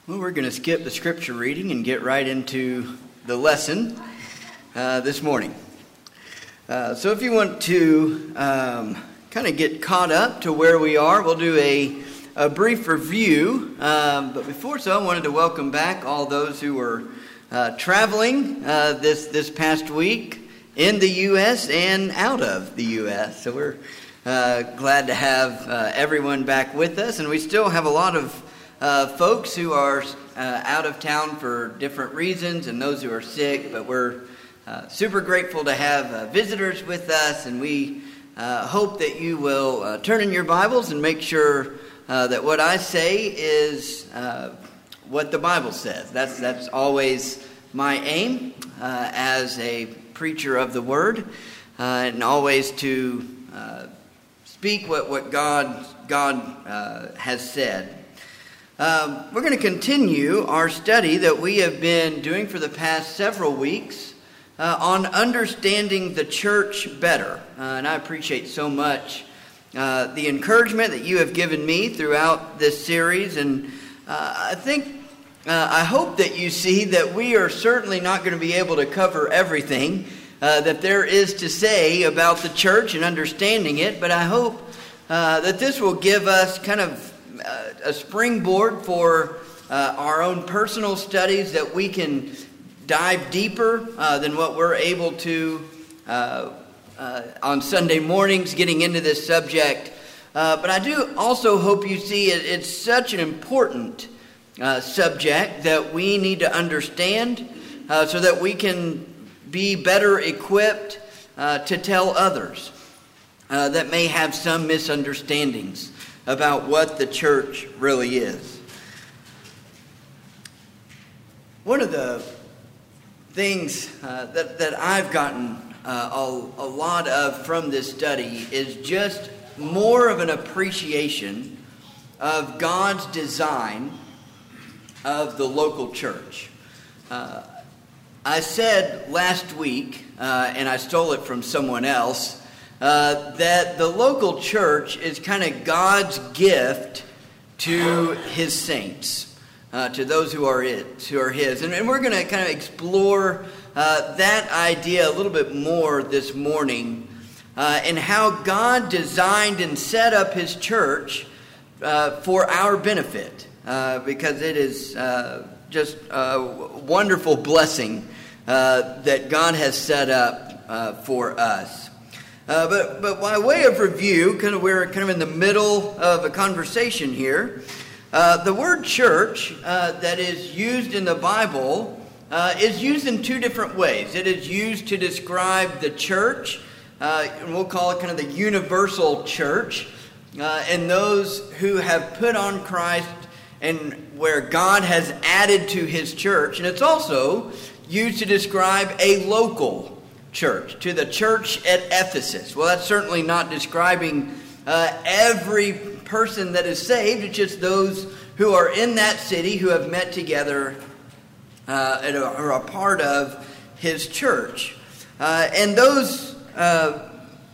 Well, we're going to skip the scripture reading and get right into the lesson this morning. So if you want to kind of get caught up to where we are, we'll do a brief review. But before so, I wanted to welcome back all those who were traveling this past week in the U.S. and out of the U.S. So we're glad to have everyone back with us. And we still have a lot of folks who are out of town for different reasons and those who are sick, but we're super grateful to have visitors with us, and we hope that you will turn in your Bibles and make sure that what I say is what the Bible says. That's always my aim as a preacher of the Word, and always to speak what God has said. We're going to continue our study that we have been doing for the past several weeks on understanding the church better. And I appreciate so much the encouragement that you have given me throughout this series. And I hope that you see that we are certainly not going to be able to cover everything that there is to say about the church and understanding it. But I hope that this will give us kind of a springboard for our own personal studies, that we can dive deeper than what we're able to on Sunday mornings getting into this subject. But I do also hope you see it's such an important subject that we need to understand so that we can be better equipped to tell others that may have some misunderstandings about what the church really is. One of the things that I've gotten a lot of from this study is just more of an appreciation of God's design of the local church. I said last week, and I stole it from someone else, that the local church is kind of God's gift to His saints, to those who are His. And we're going to kind of explore that idea a little bit more this morning, and how God designed and set up His church for our benefit, because it is just a wonderful blessing that God has set up for us. But by way of review, we're kind of in the middle of a conversation here. The word church that is used in the Bible is used in two different ways. It is used to describe the church, and we'll call it kind of the universal church, and those who have put on Christ and where God has added to His church. And it's also used to describe a local church, to the church at Ephesus. Well, that's certainly not describing every person that is saved. It's just those who are in that city who have met together and are a part of His church. And those are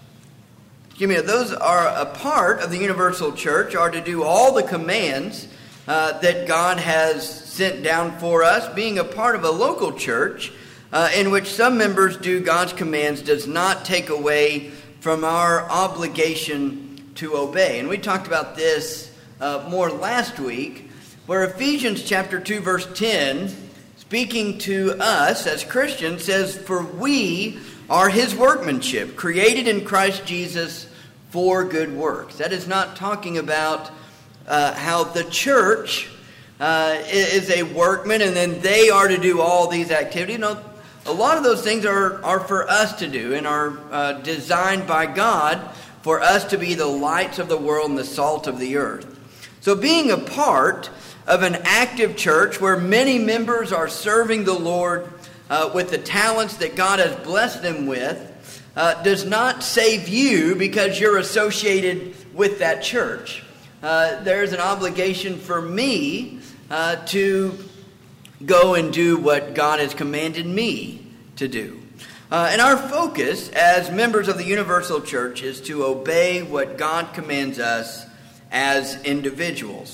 a part of the universal church, are to do all the commands that God has sent down for us. Being a part of a local church in which some members do God's commands does not take away from our obligation to obey. And we talked about this more last week, where Ephesians chapter 2 verse 10, speaking to us as Christians, says, "For we are His workmanship, created in Christ Jesus for good works." That is not talking about how the church is a workman and then they are to do all these activities. No, a lot of those things are for us to do and are designed by God for us to be the lights of the world and the salt of the earth. So being a part of an active church where many members are serving the Lord with the talents that God has blessed them with does not save you because you're associated with that church. There's an obligation for me to go and do what God has commanded me to do. And our focus as members of the universal church is to obey what God commands us as individuals.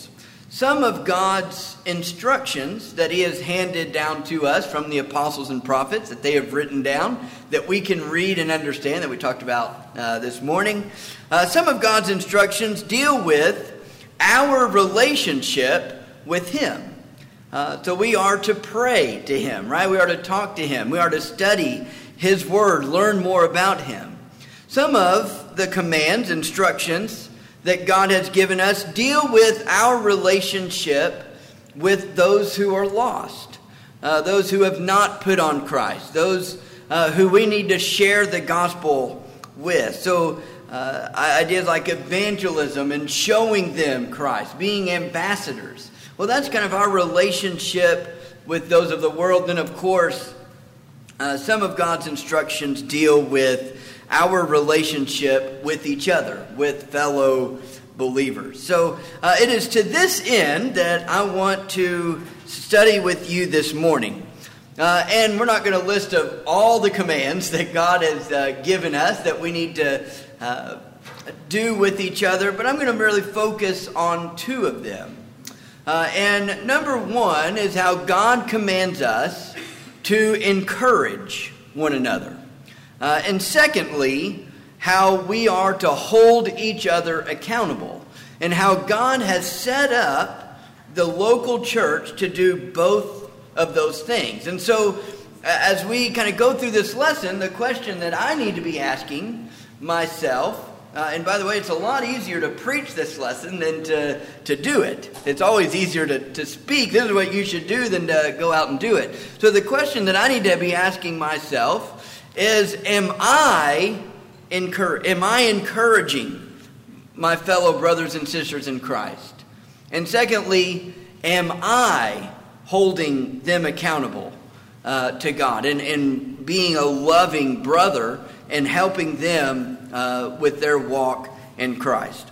some of God's instructions that he has handed down to us from the apostles and prophets that they have written down that we can read and understand that we talked about this morning. Some of God's instructions deal with our relationship with him. So we are to pray to him, right? We are to talk to him. We are to study his word, learn more about him. Some of the commands, instructions that God has given us deal with our relationship with those who are lost, those who have not put on Christ, those who we need to share the gospel with. So ideas like evangelism and showing them Christ, being ambassadors. Well, that's kind of our relationship with those of the world. Then, of course, some of God's instructions deal with our relationship with each other, with fellow believers. So it is to this end that I want to study with you this morning. And we're not going to list of all the commands that God has given us that we need to do with each other, but I'm going to merely focus on two of them. And number one is how God commands us to encourage one another. And secondly, how we are to hold each other accountable, and how God has set up the local church to do both of those things. And so, as we kind of go through this lesson, the question that I need to be asking myself, and by the way, it's a lot easier to preach this lesson than to do it. It's always easier to speak, this is what you should do, than to go out and do it. So the question that I need to be asking myself is, am I encouraging my fellow brothers and sisters in Christ? And secondly, am I holding them accountable to God and being a loving brother and helping them with their walk in Christ?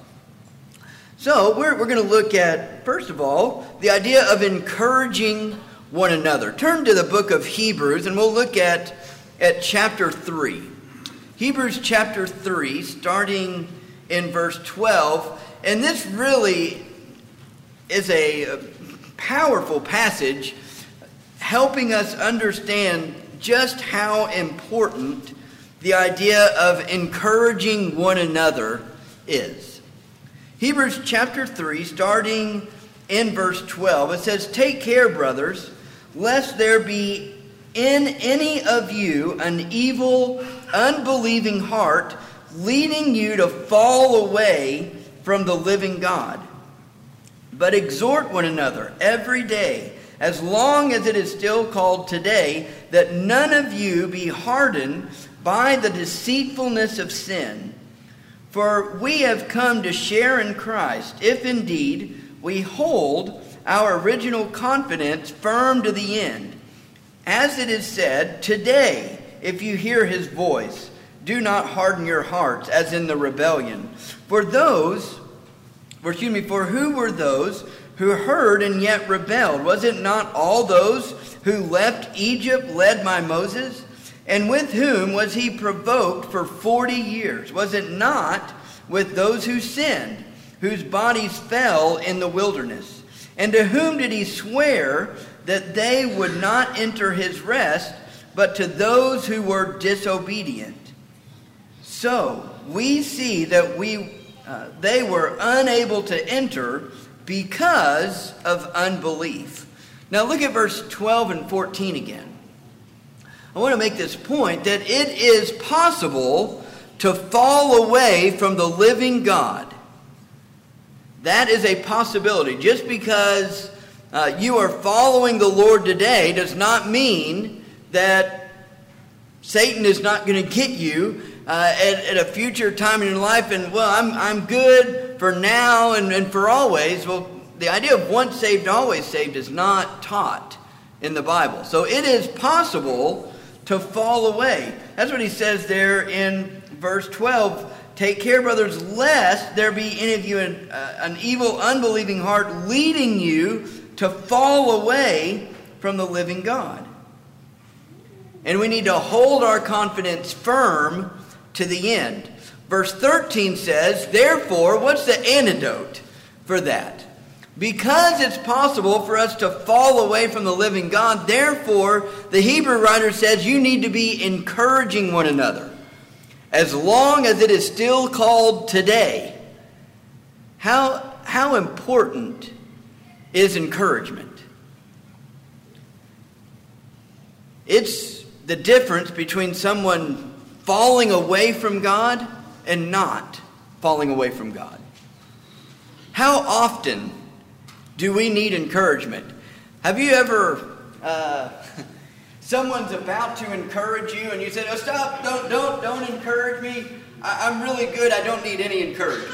So we're going to look at, first of all, the idea of encouraging one another. Turn to the book of Hebrews and we'll look at chapter 3. Hebrews chapter 3, starting in verse 12. And this really is a powerful passage helping us understand just how important the idea of encouraging one another is. Hebrews chapter 3, starting in verse 12, it says, "Take care, brothers, lest there be in any of you an evil, unbelieving heart, leading you to fall away from the living God. But exhort one another every day, as long as it is still called today, that none of you be hardened by the deceitfulness of sin. For we have come to share in Christ, if indeed we hold our original confidence firm to the end. As it is said, today, if you hear his voice, do not harden your hearts as in the rebellion. For who were those who heard and yet rebelled? Was it not all those who left Egypt led by Moses? And with whom was he provoked for 40 years? Was it not with those who sinned, whose bodies fell in the wilderness? And to whom did he swear that they would not enter his rest, but to those who were disobedient? So we see that they were unable to enter because of unbelief." Now look at verse 12 and 14 again. I want to make this point that it is possible to fall away from the living God. That is a possibility. Just because you are following the Lord today does not mean that Satan is not going to get you at a future time in your life and, well, I'm good for now and for always. Well, the idea of once saved, always saved is not taught in the Bible. So it is possible to fall away. That's what he says there in verse 12. "Take care, brothers, lest there be in of you an evil, unbelieving heart leading you to fall away from the living God." And we need to hold our confidence firm to the end. Verse 13 says, therefore, what's the antidote for that? Because it's possible for us to fall away from the living God, therefore, the Hebrew writer says you need to be encouraging one another, as long as it is still called today. How important is encouragement? It's the difference between someone falling away from God and not falling away from God. How often do we need encouragement? Have you ever, someone's about to encourage you and you said, "Oh, stop, don't encourage me. I'm really good. I don't need any encouragement."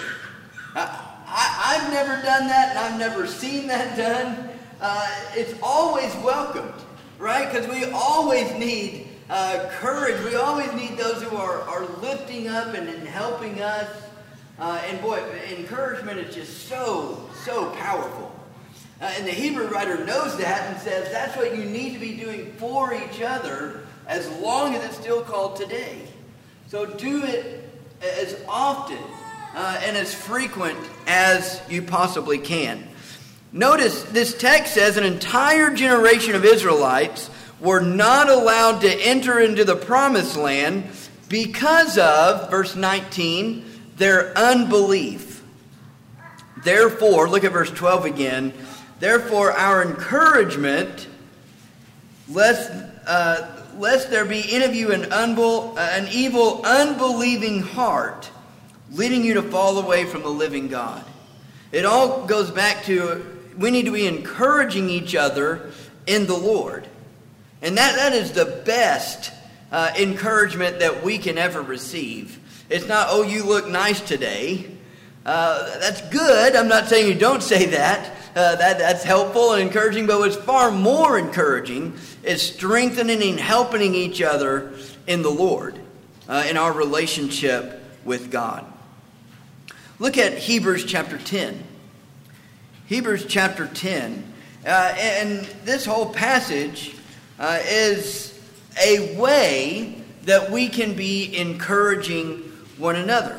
I've never done that, and I've never seen that done. It's always welcomed, right? Because we always need courage. We always need those who are lifting up and helping us. And boy, encouragement is just so powerful. And the Hebrew writer knows that and says that's what you need to be doing for each other as long as it's still called today. So do it as often and as frequent as you possibly can. Notice this text says an entire generation of Israelites were not allowed to enter into the promised land because of, verse 19, their unbelief. Therefore, look at verse 12 again. Therefore, our encouragement, lest there be in of you an evil, unbelieving heart, leading you to fall away from the living God. It all goes back to we need to be encouraging each other in the Lord. And that is the best encouragement that we can ever receive. It's not, "Oh, you look nice today." That's good. I'm not saying you don't say that. That's helpful and encouraging, but what's far more encouraging is strengthening and helping each other in the Lord, in our relationship with God. Look at Hebrews chapter 10. Hebrews chapter 10. And this whole passage is a way that we can be encouraging one another.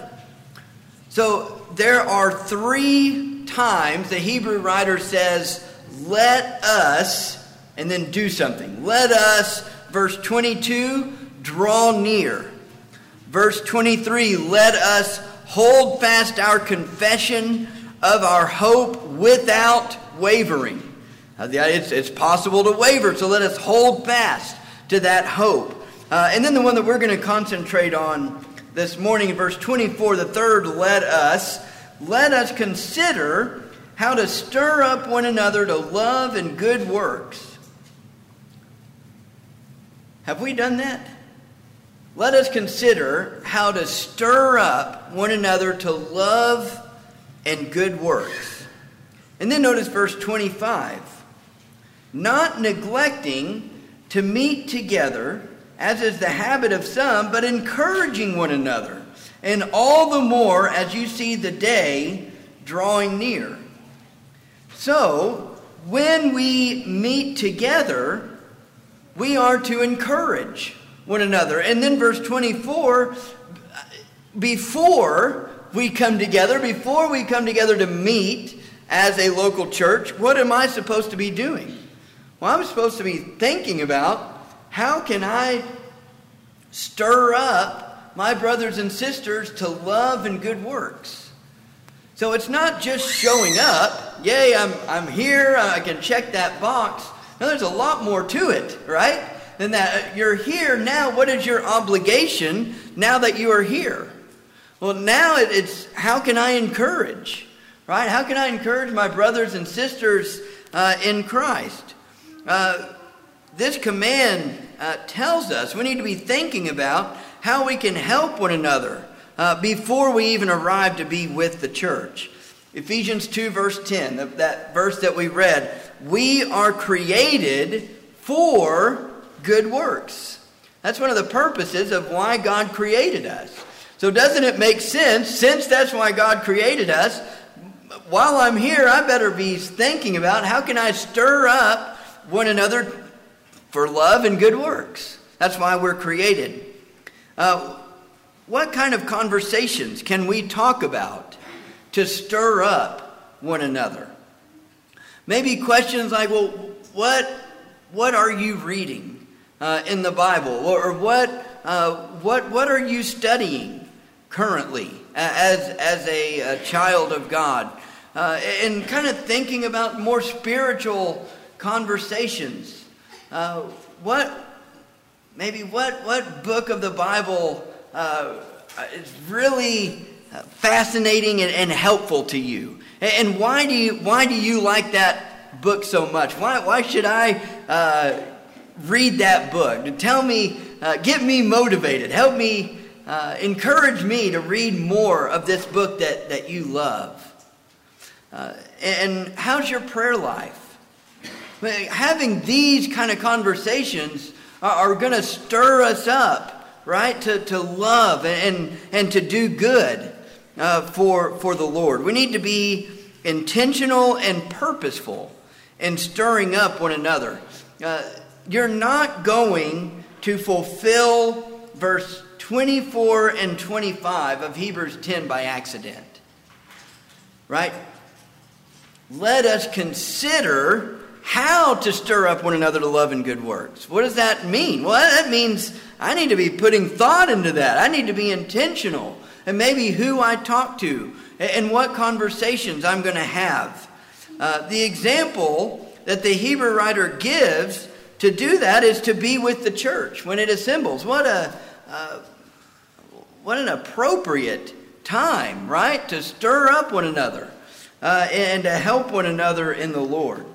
So there are 3 times the Hebrew writer says, "Let us," and then do something. Let us, verse 22, draw near. Verse 23, let us hold fast our confession of our hope without wavering. It's possible to waver, so let us hold fast to that hope. And then the one that we're going to concentrate on this morning in verse 24, the third, let us consider how to stir up one another to love and good works. Have we done that? Let us consider how to stir up one another to love and good works. And then notice verse 25. Not neglecting to meet together, as is the habit of some, but encouraging one another, and all the more as you see the day drawing near. So, when we meet together, we are to encourage one another. And then verse 24, before we come together to meet as a local church, what am I supposed to be doing? Well, I'm supposed to be thinking about how can I stir up my brothers and sisters to love and good works. So it's not just showing up. Yay, I'm here, I can check that box. No, there's a lot more to it, right? Than that. You're here now. What is your obligation now that you are here? Well, now it's how can I encourage, right? How can I encourage my brothers and sisters in Christ? This command tells us we need to be thinking about how we can help one another before we even arrive to be with the church. Ephesians 2 verse 10, that verse that we read, we are created for good works. That's one of the purposes of why God created us. So doesn't it make sense, since that's why God created us, while I'm here, I better be thinking about how can I stir up one another for love and good works. That's why we're created. What kind of conversations can we talk about to stir up one another? Maybe questions like, well, what are you reading in the Bible? Or what are you studying currently as a child of God? And kind of thinking about more spiritual conversations. What book of the Bible is really fascinating and helpful to you? And why do you like that book so much? Why should I read that book? Tell me, get me motivated. Help me, encourage me to read more of this book that you love. And how's your prayer life? Having these kind of conversations are going to stir us up, right? To love and to do good for the Lord. We need to be intentional and purposeful in stirring up one another. You're not going to fulfill verse 24 and 25 of Hebrews 10 by accident, right? Let us consider how to stir up one another to love and good works. What does that mean? Well, that means I need to be putting thought into that. I need to be intentional. And maybe who I talk to and what conversations I'm going to have. The example that the Hebrew writer gives to do that is to be with the church when it assembles. What an appropriate time, right? To stir up one another and to help one another in the Lord.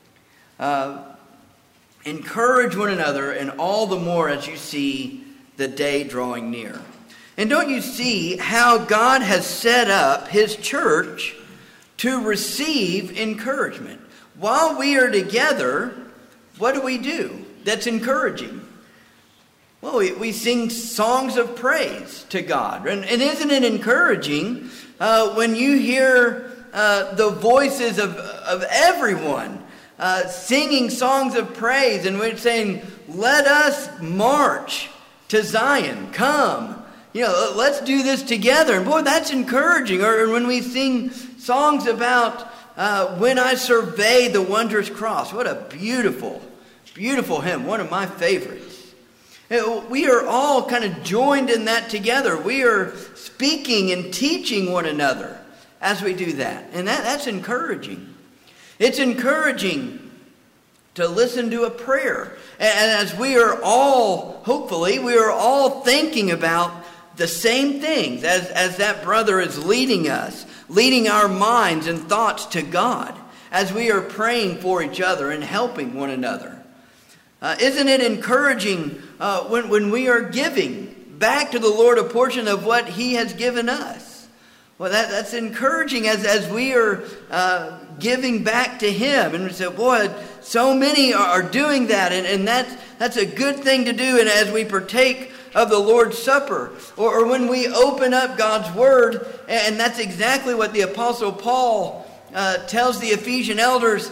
Encourage one another, and all the more as you see the day drawing near. And don't you see how God has set up His church to receive encouragement? While we are together, what do? That's encouraging. Well, we sing songs of praise to God. And isn't it encouraging when you hear the voices of everyone singing songs of praise, and we're saying, let us march to Zion, come. Let's do this together. And boy, that's encouraging. Or when we sing songs about when I survey the wondrous cross. What a beautiful, beautiful hymn. One of my favorites. We are all kind of joined in that together. We are speaking and teaching one another as we do that. And that's encouraging. It's encouraging to listen to a prayer. And as we are all, hopefully, we are all thinking about the same things as that brother is leading us, leading our minds and thoughts to God as we are praying for each other and helping one another. Isn't it encouraging when we are giving back to the Lord a portion of what He has given us? Well, that's encouraging as we are giving back to Him. And we say, boy, so many are doing that. And that's a good thing to do. And as we partake of the Lord's Supper, or when we open up God's Word, and that's exactly what the Apostle Paul tells the Ephesian elders,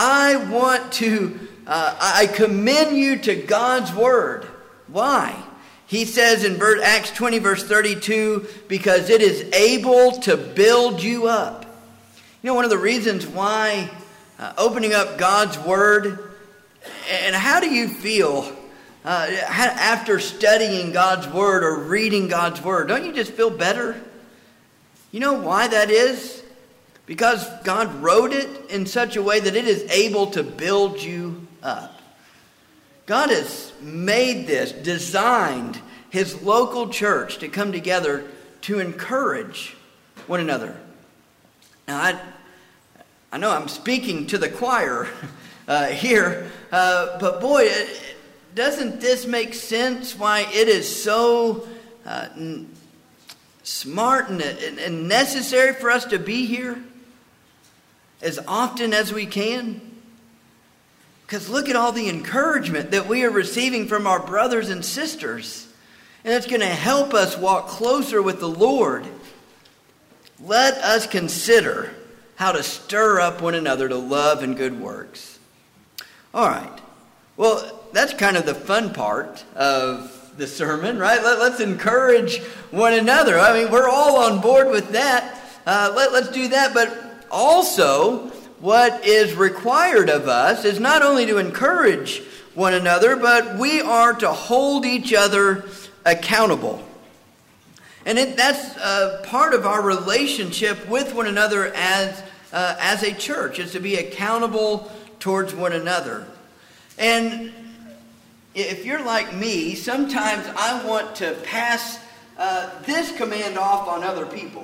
I commend you to God's Word. Why? He says in Acts 20, verse 32, because it is able to build you up. One of the reasons why opening up God's Word, and how do you feel after studying God's Word or reading God's Word? Don't you just feel better? You know why that is? Because God wrote it in such a way that it is able to build you up. God has made this, designed His local church to come together to encourage one another. Now, I know I'm speaking to the choir here, but boy, doesn't this make sense why it is so smart and necessary for us to be here as often as we can? Because look at all the encouragement that we are receiving from our brothers and sisters. And it's going to help us walk closer with the Lord. Let us consider how to stir up one another to love and good works. All right. Well, that's kind of the fun part of the sermon, right? Let's encourage one another. I mean, we're all on board with that. Let's do that. But also, what is required of us is not only to encourage one another, but we are to hold each other accountable. And that's part of our relationship with one another as a church, is to be accountable towards one another. And if you're like me, sometimes I want to pass this command off on other people.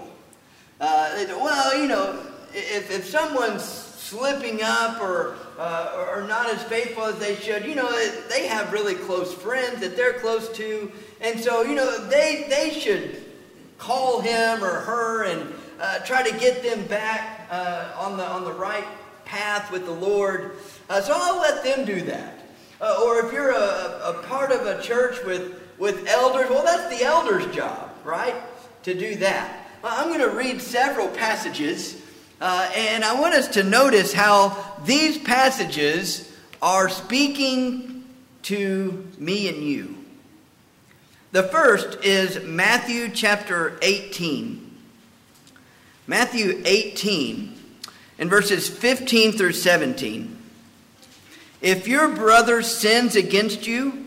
If someone's slipping up or not as faithful as they should, they have really close friends that they're close to, and so they should call him or her and try to get them back on the right path with the Lord. So I'll let them do that. Or if you're a part of a church with elders, well, that's the elders' job, right, to do that. I'm going to read several passages, and I want us to notice how these passages are speaking to me and you. The first is Matthew chapter 18. Matthew 18, in verses 15 through 17. If your brother sins against you,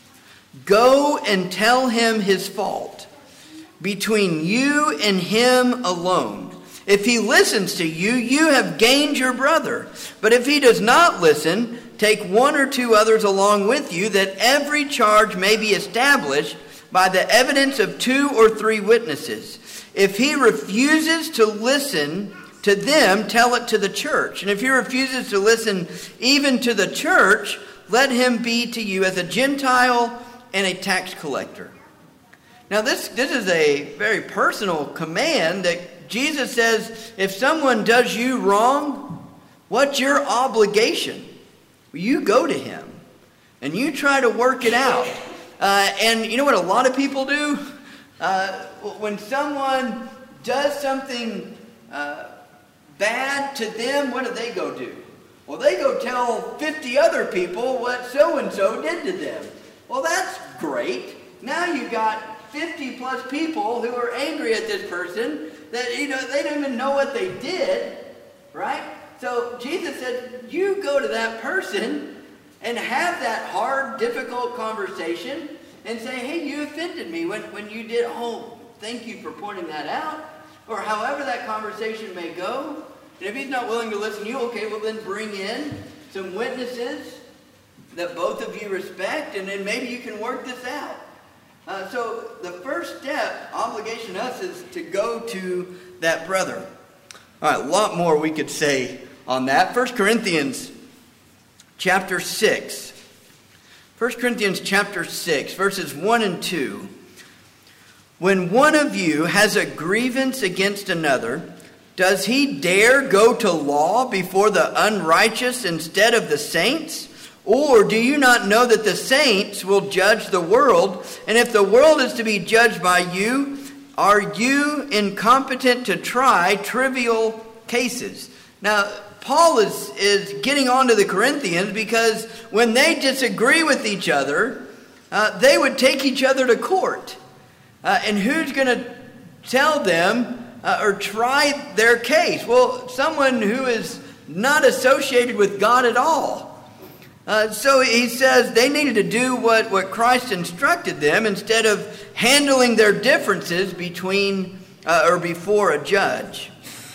go and tell him his fault between you and him alone. If he listens to you, you have gained your brother. But if he does not listen, take one or two others along with you, that every charge may be established by the evidence of 2 or 3 witnesses. If he refuses to listen to them, tell it to the church. And if he refuses to listen even to the church, let him be to you as a Gentile and a tax collector. Now this is a very personal command that Jesus says, if someone does you wrong, what's your obligation? Well, you go to him and you try to work it out. And you know what a lot of people do? When someone does something bad to them, what do they go do? Well, they go tell 50 other people what so-and-so did to them. Well, that's great. Now you got 50 plus people who are angry at this person that, they don't even know what they did, right? So Jesus said, you go to that person and have that hard, difficult conversation and say, hey, you offended me when you did, thank you for pointing that out. Or however that conversation may go. And if he's not willing to listen to you, okay, well then bring in some witnesses that both of you respect, and then maybe you can work this out. So the first step, obligation to us, is to go to that brother. All right, a lot more we could say on that. 1 Corinthians chapter 6. 1 Corinthians chapter 6, verses 1 and 2. When one of you has a grievance against another, does he dare go to law before the unrighteous instead of the saints? Or do you not know that the saints will judge the world? And if the world is to be judged by you, are you incompetent to try trivial cases? Now, Paul is getting on to the Corinthians because when they disagree with each other, they would take each other to court. And who's going to tell them or try their case? Well, someone who is not associated with God at all. So he says they needed to do what Christ instructed them instead of handling their differences between or before a judge.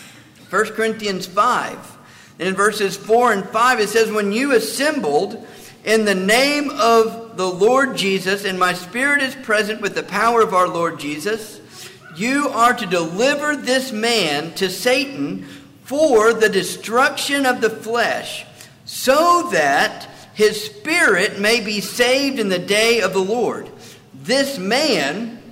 1 Corinthians 5. And in verses 4 and 5 it says, when you assembled in the name of the Lord Jesus, and my spirit is present with the power of our Lord Jesus, you are to deliver this man to Satan for the destruction of the flesh, so that his spirit may be saved in the day of the Lord. This man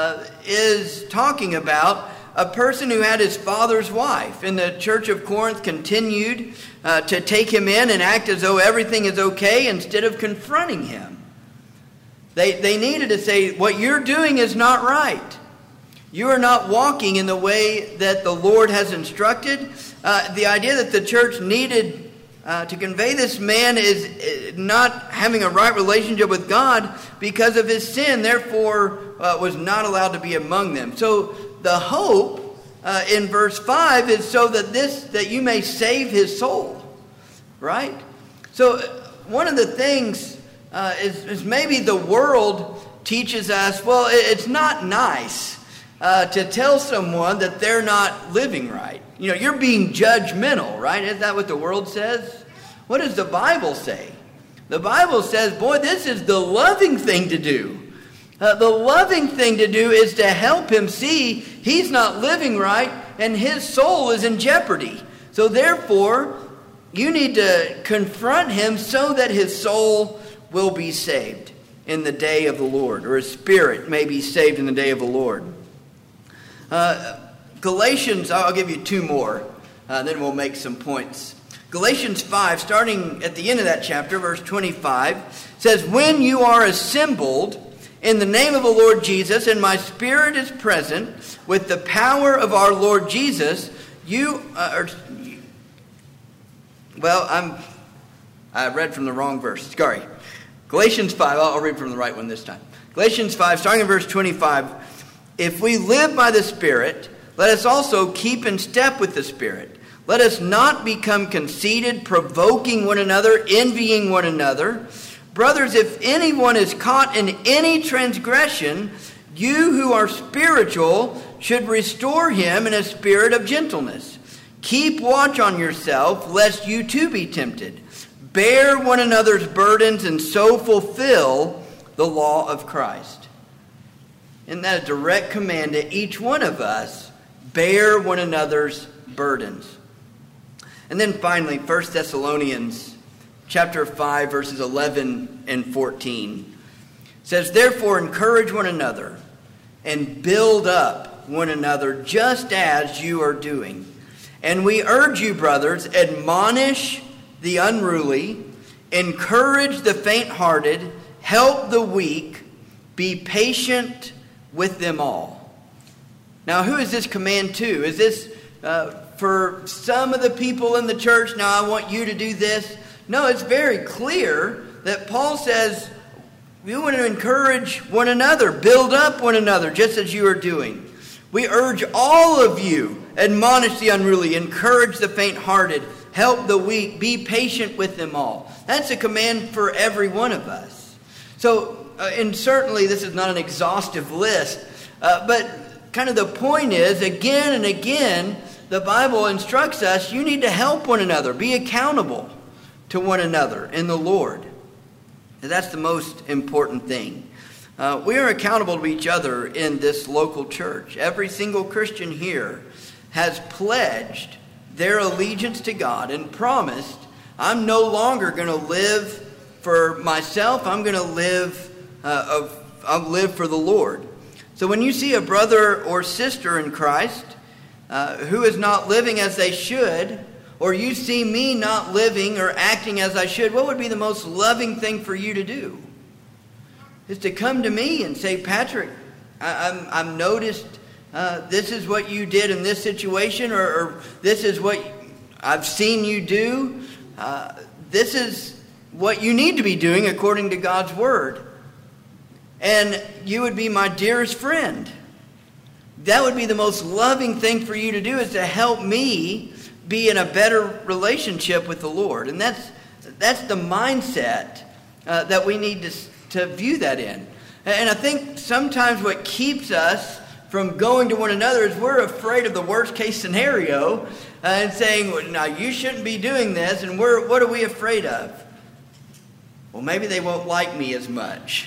is talking about a person who had his father's wife. And the church of Corinth continued to take him in and act as though everything is okay instead of confronting him. They needed to say, what you're doing is not right. You are not walking in the way that the Lord has instructed. The idea that the church needed to convey this man is not having a right relationship with God because of his sin, therefore was not allowed to be among them. So the hope in verse 5 is so that you may save his soul, right? So one of the things is maybe the world teaches us, well, it's not nice to tell someone that they're not living right. You know, you're being judgmental, right? Isn't that what the world says? What does the Bible say? The Bible says, boy, this is the loving thing to do. The loving thing to do is to help him see he's not living right and his soul is in jeopardy. So therefore, you need to confront him so that his soul will be saved in the day of the Lord, or his spirit may be saved in the day of the Lord. Galatians, I'll give you two more, then we'll make some points. Galatians 5, starting at the end of that chapter, verse 25, says, when you are assembled in the name of the Lord Jesus, and my spirit is present with the power of our Lord Jesus, I read from the wrong verse. Sorry. Galatians 5, I'll read from the right one this time. Galatians 5, starting in verse 25, if we live by the Spirit, let us also keep in step with the Spirit. Let us not become conceited, provoking one another, envying one another. Brothers, if anyone is caught in any transgression, you who are spiritual should restore him in a spirit of gentleness. Keep watch on yourself, lest you too be tempted. Bear one another's burdens and so fulfill the law of Christ. Isn't that a direct command to each one of us? Bear one another's burdens. And then finally, 1 Thessalonians chapter 5, verses 11 and 14 says, therefore encourage one another and build up one another just as you are doing. And we urge you, brothers, admonish the unruly, encourage the faint-hearted, help the weak, be patient with them all. Now, who is this command to? Is this for some of the people in the church? Now, I want you to do this. No, it's very clear that Paul says we want to encourage one another, build up one another, just as you are doing. We urge all of you, admonish the unruly, encourage the faint-hearted, help the weak, be patient with them all. That's a command for every one of us. So, and certainly this is not an exhaustive list, but kind of the point is, again and again, the Bible instructs us, you need to help one another, be accountable to one another in the Lord. And that's the most important thing. We are accountable to each other in this local church. Every single Christian here has pledged their allegiance to God and promised, I'm no longer going to live for myself. I'm going to live, I'll live for the Lord. So when you see a brother or sister in Christ who is not living as they should, or you see me not living or acting as I should, what would be the most loving thing for you to do? Is to come to me and say, Patrick, I'm noticed this is what you did in this situation, or this is what I've seen you do. This is what you need to be doing according to God's word. And you would be my dearest friend. That would be the most loving thing for you to do, is to help me be in a better relationship with the Lord. And that's the mindset that we need to view that in. And I think sometimes what keeps us from going to one another is we're afraid of the worst case scenario and saying, well, now you shouldn't be doing this. And what are we afraid of? Well, maybe they won't like me as much.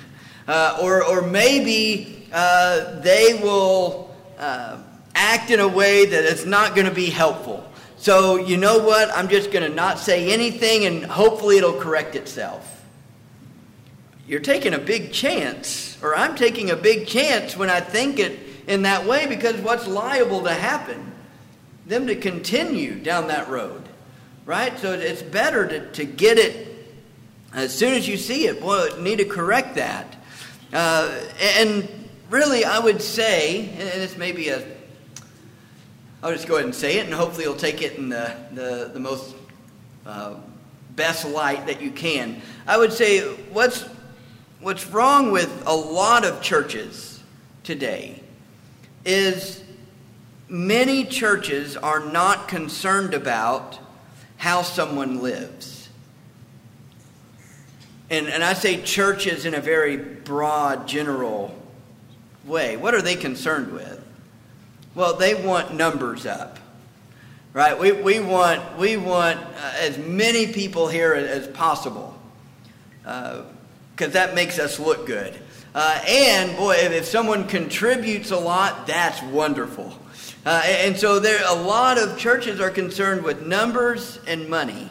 Or maybe they will act in a way that it's not going to be helpful. So you know what? I'm just going to not say anything and hopefully it'll correct itself. You're taking a big chance, or I'm taking a big chance when I think it in that way, because what's liable to happen? Them to continue down that road, right? So it's better to get it as soon as you see it. Boy, you need to correct that. And really, I would say, and this may be I'll just go ahead and say it, and hopefully you'll take it in the most best light that you can. I would say what's wrong with a lot of churches today is many churches are not concerned about how someone lives. And I say churches in a very broad, general way. What are they concerned with? Well, they want numbers up, right? We want as many people here as possible, because that makes us look good. And boy, if someone contributes a lot, that's wonderful. And so a lot of churches are concerned with numbers and money.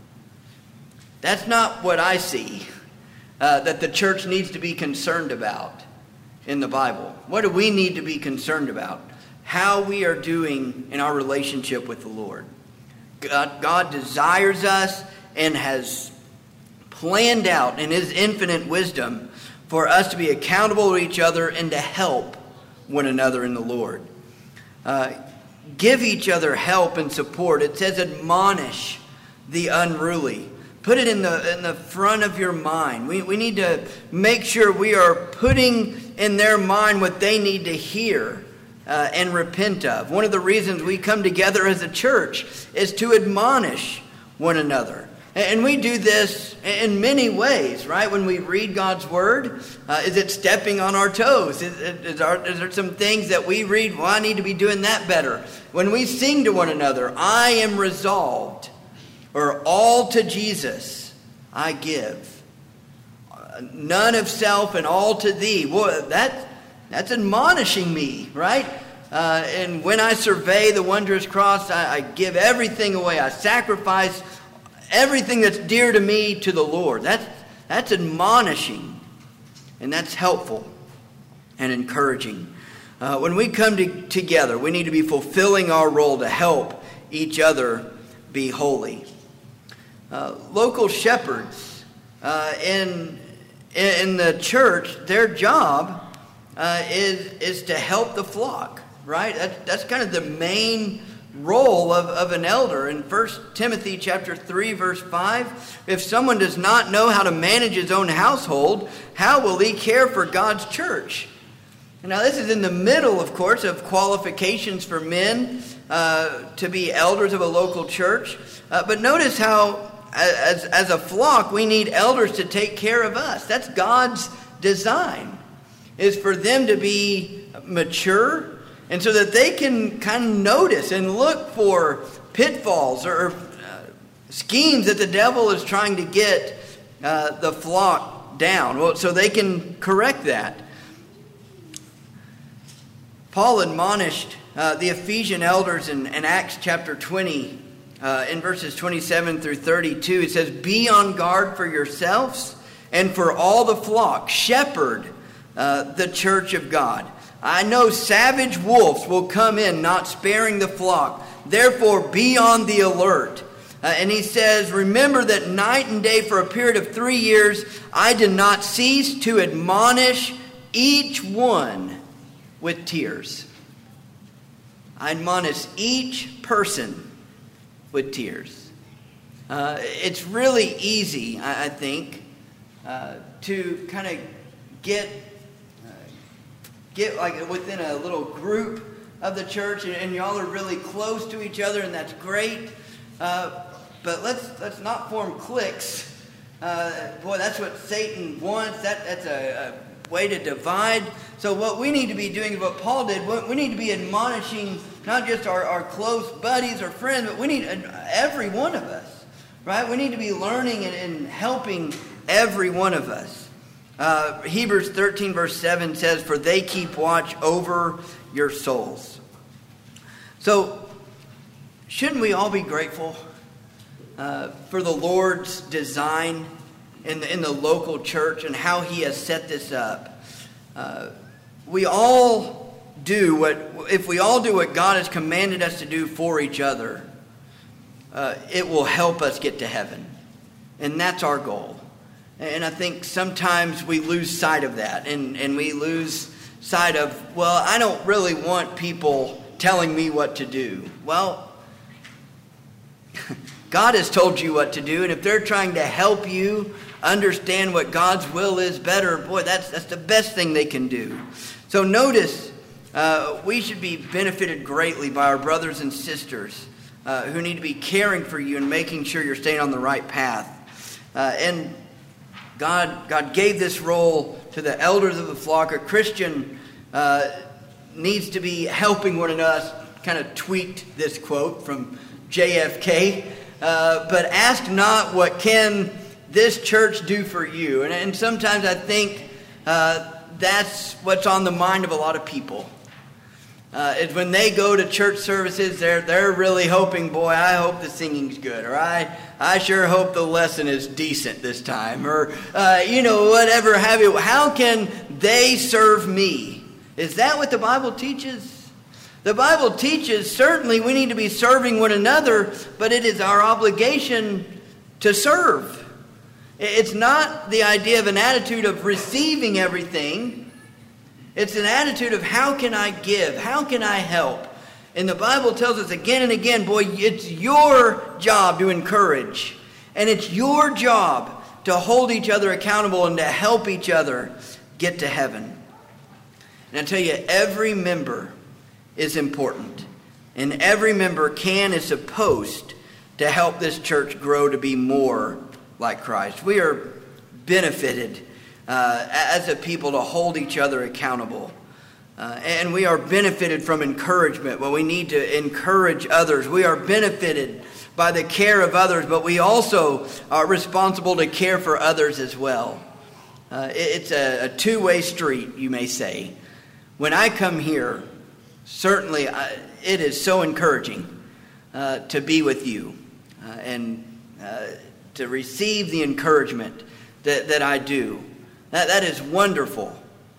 That's not what I see that the church needs to be concerned about in the Bible. What do we need to be concerned about? How we are doing in our relationship with the Lord. God desires us and has planned out in His infinite wisdom for us to be accountable to each other and to help one another in the Lord. Give each other help and support. It says admonish the unruly. Put it in the front of your mind. We need to make sure we are putting in their mind what they need to hear and repent of. One of the reasons we come together as a church is to admonish one another. And we do this in many ways, right? When we read God's Word, is it stepping on our toes? Is there some things that we read, well, I need to be doing that better? When we sing to one another, I am resolved, or all to Jesus I give. None of self and all to thee. Well, that's admonishing me, right? And when I survey the wondrous cross, I give everything away. I sacrifice everything that's dear to me to the Lord. That's admonishing, and that's helpful and encouraging. When we come together, we need to be fulfilling our role to help each other be holy. Local shepherds in the church, their job is to help the flock, right? That's kind of the main role of an elder. In 1 Timothy chapter 3, verse 5, if someone does not know how to manage his own household, how will he care for God's church? And now this is in the middle, of course, of qualifications for men to be elders of a local church. But notice how, as a flock, we need elders to take care of us. That's God's design, is for them to be mature, and so that they can kind of notice and look for pitfalls or schemes that the devil is trying to get the flock down. Well, so they can correct that. Paul admonished the Ephesian elders in Acts chapter 20, in verses 27 through 32. It says, be on guard for yourselves and for all the flock. Shepherd the church of God. I know savage wolves will come in, not sparing the flock. Therefore, be on the alert. And he says, remember that night and day for a period of 3 years, I did not cease to admonish each one with tears. I admonish each person with tears. It's really easy, I think, to kind of get like within a little group of the church, and y'all are really close to each other, and that's great. But let's not form cliques. Boy, that's what Satan wants. That's a way to divide. So what we need to be doing is what Paul did. We need to be admonishing not just our close buddies or friends, but we need every one of us, right? We need to be learning and helping every one of us. Hebrews 13 verse 7 says, for they keep watch over your souls. So, shouldn't we all be grateful for the Lord's design in the local church and how He has set this up? We all do if we all do what God has commanded us to do for each other, it will help us get to heaven. And that's our goal. And I think sometimes we lose sight of that, and we lose sight of, well, I don't really want people telling me what to do. Well, God has told you what to do, and if they're trying to help you understand what God's will is better, boy, that's the best thing they can do. So notice we should be benefited greatly by our brothers and sisters who need to be caring for you and making sure you're staying on the right path. And God gave this role to the elders of the flock. A Christian needs to be helping one another. Kind of tweaked this quote from JFK. But ask not what can this church do for you. And sometimes I think that's what's on the mind of a lot of people. Is when they go to church services, they're really hoping, boy, I hope the singing's good, or I sure hope the lesson is decent this time, or whatever have you. How can they serve me? Is that what the Bible teaches? The Bible teaches certainly we need to be serving one another, but it is our obligation to serve. It's not the idea of an attitude of receiving everything. It's an attitude of how can I give? How can I help? And the Bible tells us again and again, boy, it's your job to encourage. And it's your job to hold each other accountable and to help each other get to heaven. And I tell you, every member is important. And every member is supposed to help this church grow to be more like Christ. We are benefited as a people to hold each other accountable. And we are benefited from encouragement when we need to encourage others. We are benefited by the care of others, but we also are responsible to care for others as well. It's a two-way street, you may say. When I come here, certainly it is so encouraging to be with you and to receive the encouragement that I do. That is wonderful.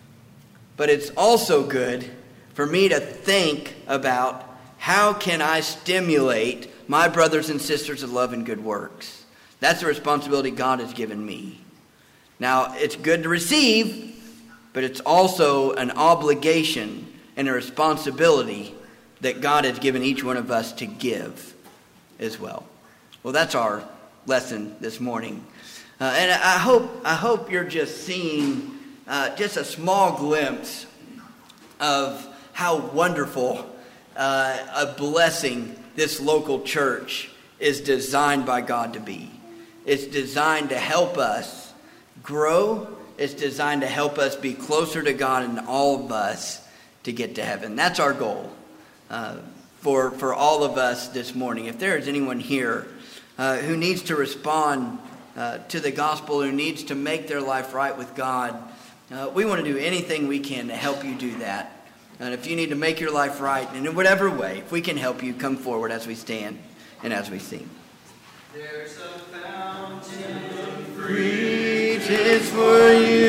But it's also good for me to think about how can I stimulate my brothers and sisters of love and good works. That's the responsibility God has given me. Now, it's good to receive, but it's also an obligation and a responsibility that God has given each one of us to give as well. Well, that's our lesson this morning. And I hope you're just seeing just a small glimpse of how wonderful a blessing this local church is designed by God to be. It's designed to help us grow. It's designed to help us be closer to God and all of us to get to heaven. That's our goal for all of us this morning. If there is anyone here who needs to respond to the gospel, who needs to make their life right with God, we want to do anything we can to help you do that. And if you need to make your life right in whatever way, if we can help you, come forward as we stand and as we sing. There's a fountain of reaches for you.